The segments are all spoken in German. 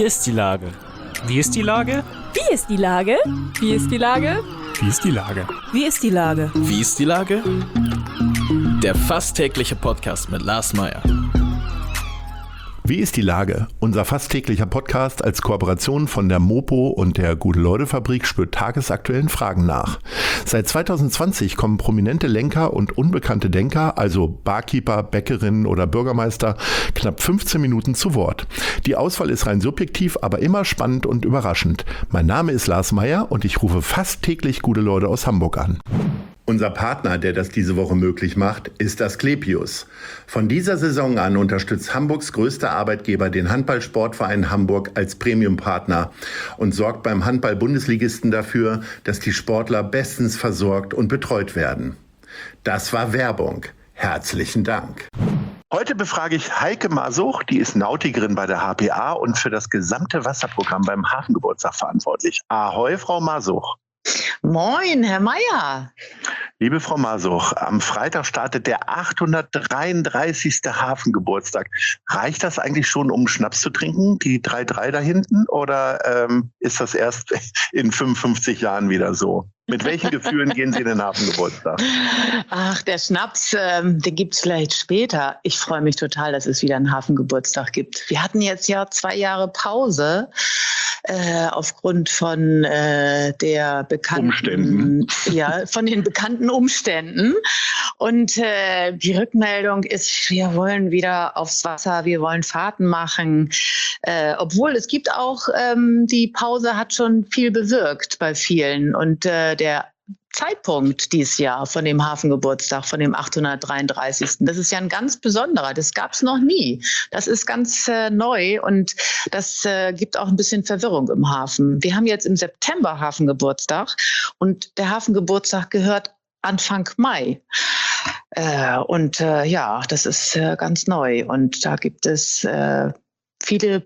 ist die Lage? Wie ist die Lage? Wie ist die Lage? Wie ist die Lage? Wie ist die Lage? Wie ist die Lage? Wie ist die Lage? Der fast tägliche Podcast mit Lars Meyer. Wie ist die Lage? Unser fast täglicher Podcast als Kooperation von der Mopo und der Gute-Leute-Fabrik spürt tagesaktuellen Fragen nach. Seit 2020 kommen prominente Lenker und unbekannte Denker, also Barkeeper, Bäckerinnen oder Bürgermeister, knapp 15 Minuten zu Wort. Die Auswahl ist rein subjektiv, aber immer spannend und überraschend. Mein Name ist Lars Meyer und ich rufe fast täglich gute Leute aus Hamburg an. Unser Partner, der das diese Woche möglich macht, ist Asklepios. Von dieser Saison an unterstützt Hamburgs größter Arbeitgeber den Handball-Sportverein Hamburg als Premium-Partner und sorgt beim Handball-Bundesligisten dafür, dass die Sportler bestens versorgt und betreut werden. Das war Werbung. Herzlichen Dank. Heute befrage ich Heike Masuch, die ist Nautikerin bei der HPA und für das gesamte Wasserprogramm beim Hafengeburtstag verantwortlich. Ahoi, Frau Masuch. Moin, Herr Meyer. Liebe Frau Masuch, am Freitag startet der 833. Hafengeburtstag. Reicht das eigentlich schon, um Schnaps zu trinken, die 3-3 da hinten? Oder ist das erst in 55 Jahren wieder so? Mit welchen Gefühlen gehen Sie in den Hafengeburtstag? Ach, der Schnaps, den gibt's vielleicht später. Ich freue mich total, dass es wieder einen Hafengeburtstag gibt. Wir hatten jetzt ja 2 Jahre Pause aufgrund von der bekannten Umständen. Ja, von den bekannten Umständen. Und die Rückmeldung ist, wir wollen wieder aufs Wasser, wir wollen Fahrten machen. Obwohl es gibt auch, die Pause hat schon viel bewirkt bei vielen. Und der Zeitpunkt dieses Jahr von dem Hafengeburtstag, von dem 833. Das ist ja ein ganz besonderer. Das gab es noch nie. Das ist ganz neu und das gibt auch ein bisschen Verwirrung im Hafen. Wir haben jetzt im September Hafengeburtstag und der Hafengeburtstag gehört Anfang Mai. Ja, das ist ganz neu und da gibt es viele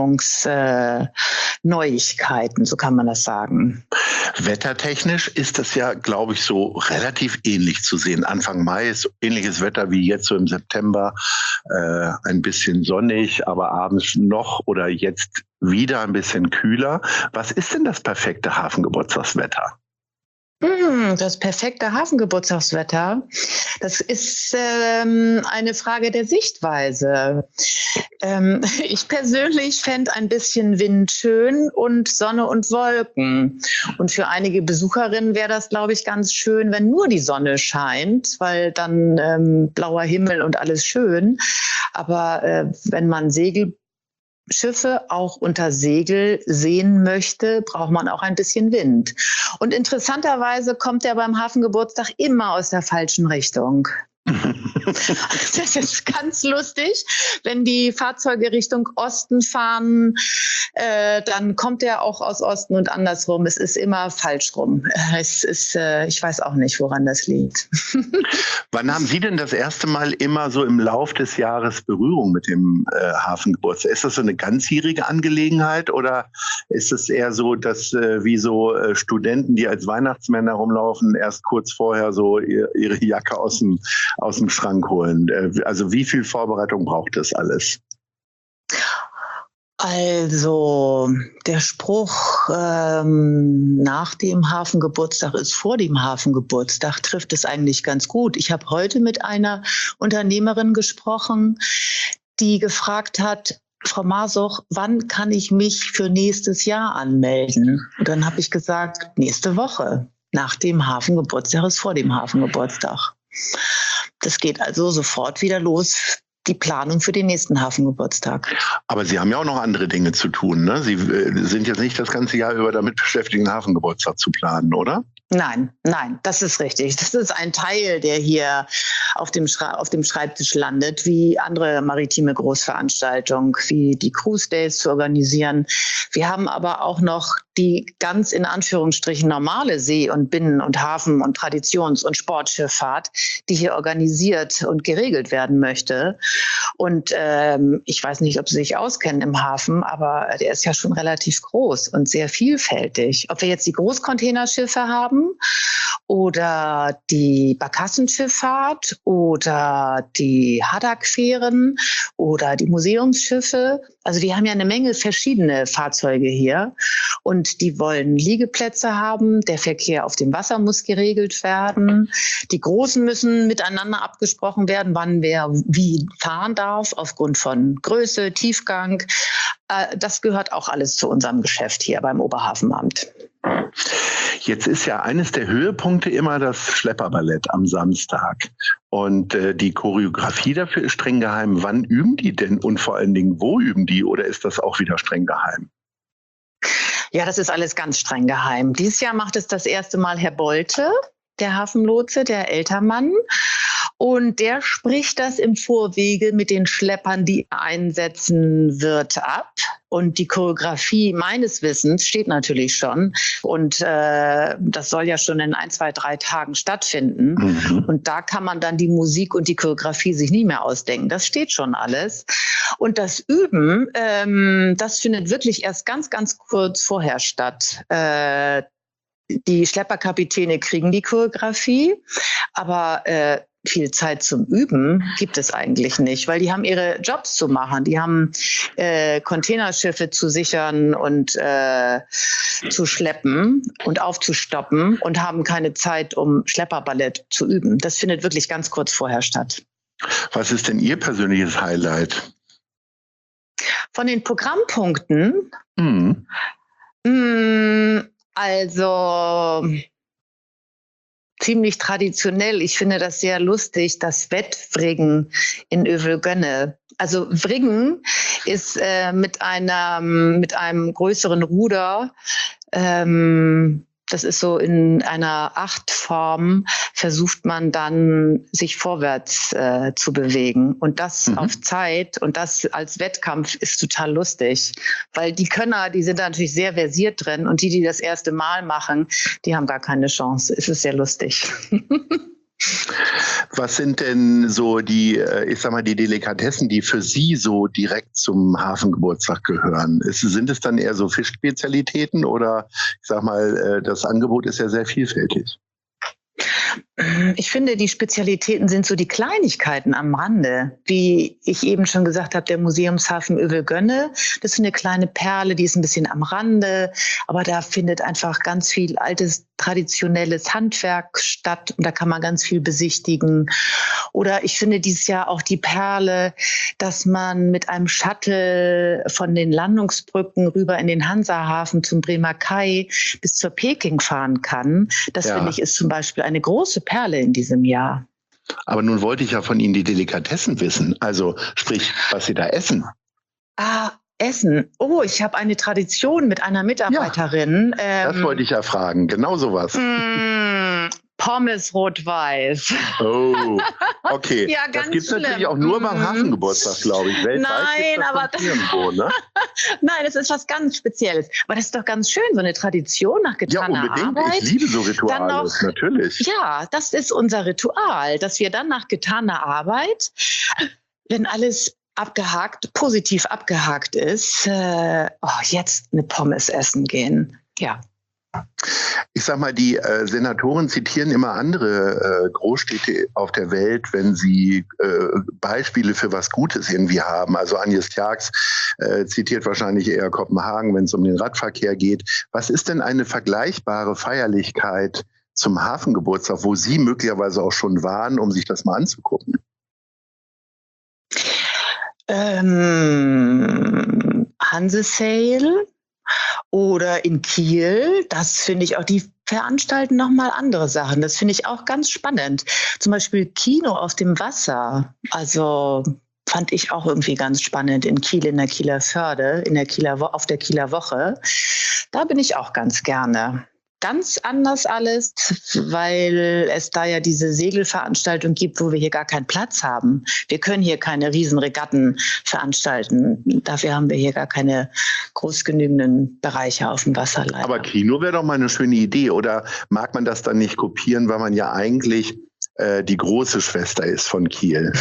Planungsneuigkeiten, so kann man das sagen. Wettertechnisch ist das ja, glaube ich, so relativ ähnlich zu sehen. Anfang Mai ist ähnliches Wetter wie jetzt so im September. Ein bisschen sonnig, aber abends noch oder jetzt wieder ein bisschen kühler. Was ist denn das perfekte Hafengeburtstagswetter? Das perfekte Hafengeburtstagswetter, das ist eine Frage der Sichtweise. Ich persönlich fände ein bisschen Wind schön und Sonne und Wolken. Und für einige Besucherinnen wäre das, glaube ich, ganz schön, wenn nur die Sonne scheint, weil dann blauer Himmel und alles schön. Aber wenn man Schiffe auch unter Segel sehen möchte, braucht man auch ein bisschen Wind. Und interessanterweise kommt er beim Hafengeburtstag immer aus der falschen Richtung. Das ist ganz lustig. Wenn die Fahrzeuge Richtung Osten fahren, dann kommt er auch aus Osten und andersrum. Es ist immer falsch rum. Ich weiß auch nicht, woran das liegt. Wann haben Sie denn das erste Mal immer so im Lauf des Jahres Berührung mit dem Hafengeburtstag? Ist das so eine ganzjährige Angelegenheit oder ist es eher so, dass wie so Studenten, die als Weihnachtsmänner rumlaufen, erst kurz vorher so ihre Jacke aus dem Schrank holen? Also wie viel Vorbereitung braucht das alles? Also der Spruch nach dem Hafengeburtstag ist vor dem Hafengeburtstag trifft es eigentlich ganz gut. Ich habe heute mit einer Unternehmerin gesprochen, die gefragt hat, Frau Masuch, wann kann ich mich für nächstes Jahr anmelden? Und dann habe ich gesagt, nächste Woche. Nach dem Hafengeburtstag ist vor dem Hafengeburtstag. Das geht also sofort wieder los, die Planung für den nächsten Hafengeburtstag. Aber Sie haben ja auch noch andere Dinge zu tun, ne? Sie sind jetzt nicht das ganze Jahr über damit beschäftigt, einen Hafengeburtstag zu planen, oder? Nein, das ist richtig. Das ist ein Teil, der hier auf dem Schreibtisch landet, wie andere maritime Großveranstaltungen, wie die Cruise Days zu organisieren. Wir haben aber auch noch die ganz in Anführungsstrichen normale See- und Binnen- und Hafen- und Traditions- und Sportschifffahrt, die hier organisiert und geregelt werden möchte. Und ich weiß nicht, ob Sie sich auskennen im Hafen, aber der ist ja schon relativ groß und sehr vielfältig. Ob wir jetzt die Großcontainerschiffe haben oder die Barkassenschifffahrt oder die Haddock-Fähren oder die Museumsschiffe. Also wir haben ja eine Menge verschiedene Fahrzeuge hier und die wollen Liegeplätze haben. Der Verkehr auf dem Wasser muss geregelt werden. Die Großen müssen miteinander abgesprochen werden, wann wer wie fahren darf, aufgrund von Größe, Tiefgang. Das gehört auch alles zu unserem Geschäft hier beim Oberhafenamt. Jetzt ist ja eines der Höhepunkte immer das Schlepperballett am Samstag. Und die Choreografie dafür ist streng geheim. Wann üben die denn und vor allen Dingen, wo üben die? Oder ist das auch wieder streng geheim? Ja, das ist alles ganz streng geheim. Dieses Jahr macht es das erste Mal Herr Bolte, der Hafenlotse, der Ältermann. Und der spricht das im Vorwege mit den Schleppern, die er einsetzen wird, ab. Und die Choreografie meines Wissens steht natürlich schon. Und das soll ja schon in 1, 2, 3 Tagen stattfinden. Mhm. Und da kann man dann die Musik und die Choreografie sich nie mehr ausdenken. Das steht schon alles. Und das Üben, das findet wirklich erst ganz, ganz kurz vorher statt. Die Schlepperkapitäne kriegen die Choreografie, aber viel Zeit zum Üben gibt es eigentlich nicht, weil die haben ihre Jobs zu machen. Die haben Containerschiffe zu sichern und zu schleppen und aufzustoppen und haben keine Zeit, um Schlepperballett zu üben. Das findet wirklich ganz kurz vorher statt. Was ist denn Ihr persönliches Highlight? Von den Programmpunkten? Also ziemlich traditionell. Ich finde das sehr lustig, das Wettwriggen in Övelgönne. Also Wriggen ist mit einem größeren Ruder, das ist so in einer Achtform, versucht man dann, sich vorwärts zu bewegen. Und das auf Zeit und das als Wettkampf ist total lustig. Weil die Könner, die sind da natürlich sehr versiert drin und die das erste Mal machen, die haben gar keine Chance. Es ist sehr lustig. Was sind denn so die Delikatessen, die für Sie so direkt zum Hafengeburtstag gehören? Sind es dann eher so Fischspezialitäten oder das Angebot ist ja sehr vielfältig? Ich finde, die Spezialitäten sind so die Kleinigkeiten am Rande. Wie ich eben schon gesagt habe, der Museumshafen Övelgönne, das ist eine kleine Perle, die ist ein bisschen am Rande, aber da findet einfach ganz viel altes, traditionelles Handwerk statt und da kann man ganz viel besichtigen. Oder ich finde dieses Jahr auch die Perle, dass man mit einem Shuttle von den Landungsbrücken rüber in den Hansahafen zum Bremer Kai bis zur Peking fahren kann. Das finde ich ist zum Beispiel eine große Perle in diesem Jahr. Aber nun wollte ich ja von Ihnen die Delikatessen wissen, also sprich, was Sie da essen. Essen. Oh, ich habe eine Tradition mit einer Mitarbeiterin. Ja, das wollte ich ja fragen, genau sowas. Pommes rot-weiß. Oh, okay. Ja, das gibt es natürlich auch nur beim Hafengeburtstag, glaube ich. Weltweit Nein, aber irgendwo, ne? Nein, es ist was ganz Spezielles. Aber das ist doch ganz schön, so eine Tradition nach getaner Arbeit. Ja, unbedingt. Ich liebe so Rituale, natürlich. Ja, das ist unser Ritual, dass wir dann nach getaner Arbeit, wenn alles positiv abgehakt ist, jetzt eine Pommes essen gehen. Ja. Ich sag mal, die Senatoren zitieren immer andere Großstädte auf der Welt, wenn sie Beispiele für was Gutes irgendwie haben. Also Agnes Tjax zitiert wahrscheinlich eher Kopenhagen, wenn es um den Radverkehr geht. Was ist denn eine vergleichbare Feierlichkeit zum Hafengeburtstag, wo Sie möglicherweise auch schon waren, um sich das mal anzugucken? Hansesail oder in Kiel, das finde ich auch, die veranstalten nochmal andere Sachen. Das finde ich auch ganz spannend. Zum Beispiel Kino auf dem Wasser. Also fand ich auch irgendwie ganz spannend in Kiel, in der Kieler Förde, auf der Kieler Woche. Da bin ich auch ganz gerne. ganz anders alles, weil es da ja diese Segelveranstaltung gibt, wo wir hier gar keinen Platz haben. Wir können hier keine Riesenregatten veranstalten. Dafür haben wir hier gar keine groß genügenden Bereiche auf dem Wasser leider. Aber Kino wäre doch mal eine schöne Idee. Oder mag man das dann nicht kopieren, weil man ja eigentlich die große Schwester ist von Kiel?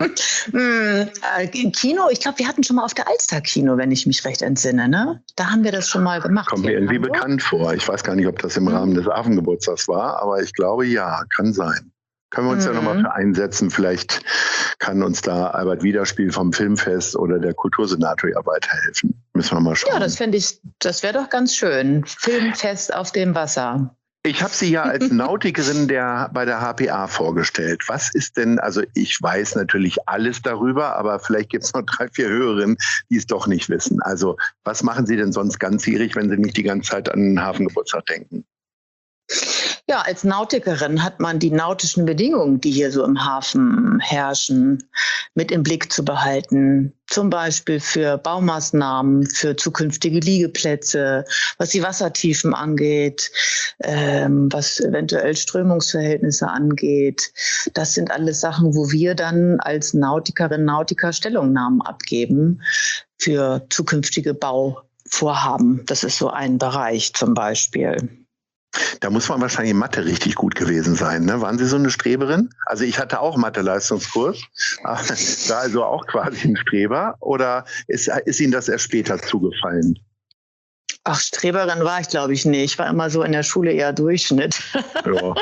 Kino, ich glaube, wir hatten schon mal auf der Alster Kino, wenn ich mich recht entsinne. Ne? Da haben wir das schon mal gemacht. Kommt mir irgendwie bekannt vor. Ich weiß gar nicht, ob das im Rahmen des Hafengeburtstags war, aber ich glaube, ja, kann sein. Können wir uns ja nochmal für einsetzen. Vielleicht kann uns da Albert Wiederspiel vom Filmfest oder der Kultursenator ja weiterhelfen. Müssen wir mal schauen. Ja, das fände ich, das wäre doch ganz schön. Filmfest auf dem Wasser. Ich habe Sie ja als Nautikerin bei der HPA vorgestellt. Was ist denn, also ich weiß natürlich alles darüber, aber vielleicht gibt es noch 3, 4 Hörerinnen, die es doch nicht wissen. Also was machen Sie denn sonst ganzjährig, wenn Sie nicht die ganze Zeit an den Hafengeburtstag denken? Ja, als Nautikerin hat man die nautischen Bedingungen, die hier so im Hafen herrschen, mit im Blick zu behalten. Zum Beispiel für Baumaßnahmen, für zukünftige Liegeplätze, was die Wassertiefen angeht, was eventuell Strömungsverhältnisse angeht. Das sind alles Sachen, wo wir dann als Nautikerinnen, Nautiker Stellungnahmen abgeben für zukünftige Bauvorhaben. Das ist so ein Bereich zum Beispiel. Da muss man wahrscheinlich in Mathe richtig gut gewesen sein. Ne? Waren Sie so eine Streberin? Also ich hatte auch Mathe-Leistungskurs, war also auch quasi ein Streber. Oder ist Ihnen das erst später zugefallen? Ach, Streberin war ich, glaube ich, nicht. Ich war immer so in der Schule eher Durchschnitt. Ja.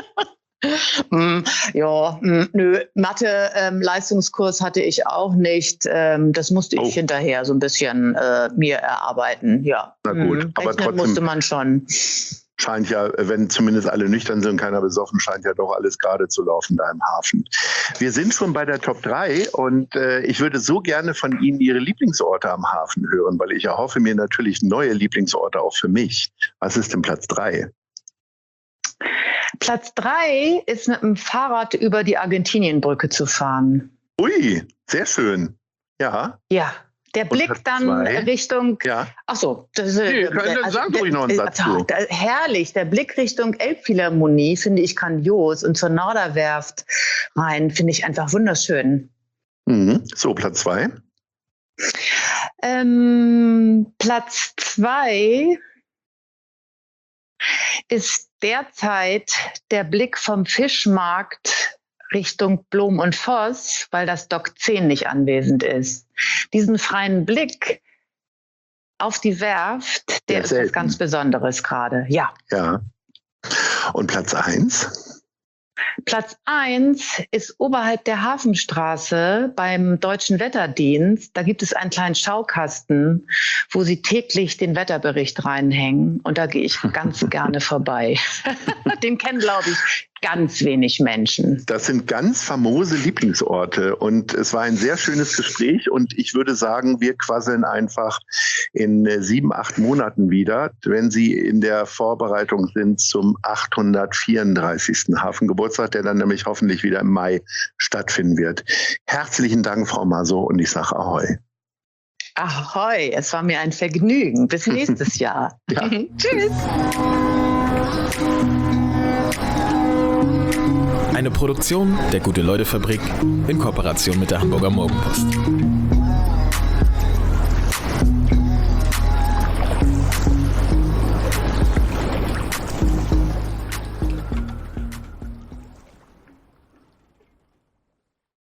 Nö, Mathe-Leistungskurs hatte ich auch nicht. Das musste ich hinterher so ein bisschen mir erarbeiten. Ja. Na gut, aber trotzdem musste man schon. Scheint ja, wenn zumindest alle nüchtern sind und keiner besoffen, scheint ja doch alles gerade zu laufen da im Hafen. Wir sind schon bei der Top 3 und ich würde so gerne von Ihnen Ihre Lieblingsorte am Hafen hören, weil ich erhoffe mir natürlich neue Lieblingsorte auch für mich. Was ist denn Platz 3? Platz 3 ist mit dem Fahrrad über die Argentinienbrücke zu fahren. Ui, sehr schön. Ja. Ja. Der Blick dann 2? Richtung, ja. Ach so, Sagen Sie ruhig noch einen Satz zu. Herrlich, der Blick Richtung Elbphilharmonie finde ich grandios und zur Norderwerft rein finde ich einfach wunderschön. So, Platz 2? Platz 2 ist derzeit der Blick vom Fischmarkt Richtung Blom und Voss, weil das Dock 10 nicht anwesend ist. Diesen freien Blick auf die Werft, der ist was ganz Besonderes gerade. Ja. Ja. Und Platz 1? Platz 1 ist oberhalb der Hafenstraße beim Deutschen Wetterdienst. Da gibt es einen kleinen Schaukasten, wo sie täglich den Wetterbericht reinhängen. Und da gehe ich ganz gerne vorbei. Den kennen, glaube ich, ganz wenig Menschen. Das sind ganz famose Lieblingsorte und es war ein sehr schönes Gespräch und ich würde sagen, wir quasseln einfach in 7, 8 Monaten wieder, wenn Sie in der Vorbereitung sind zum 834. Hafengeburtstag, der dann nämlich hoffentlich wieder im Mai stattfinden wird. Herzlichen Dank, Frau Maso, und ich sage Ahoi. Ahoi, es war mir ein Vergnügen. Bis nächstes Jahr. Ja. Tschüss. Eine Produktion der Gute-Leute-Fabrik in Kooperation mit der Hamburger Morgenpost.